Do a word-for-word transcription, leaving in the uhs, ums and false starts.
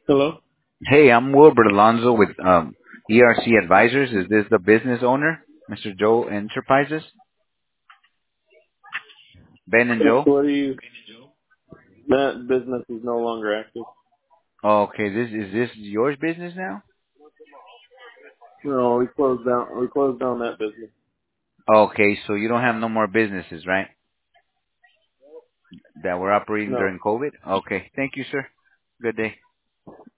Hello? Hey, I'm Wilbert Alonzo with um, E R C Advisors. Is this the business owner, Mister Joe Enterprises? Ben and Joe? What do you, that business is no longer active. Oh, okay, this is this yours business now? No, we closed down, we closed down that business. Okay, so you don't have no more businesses, right? That were operating No. during COVID? Okay, thank you, sir. Good day.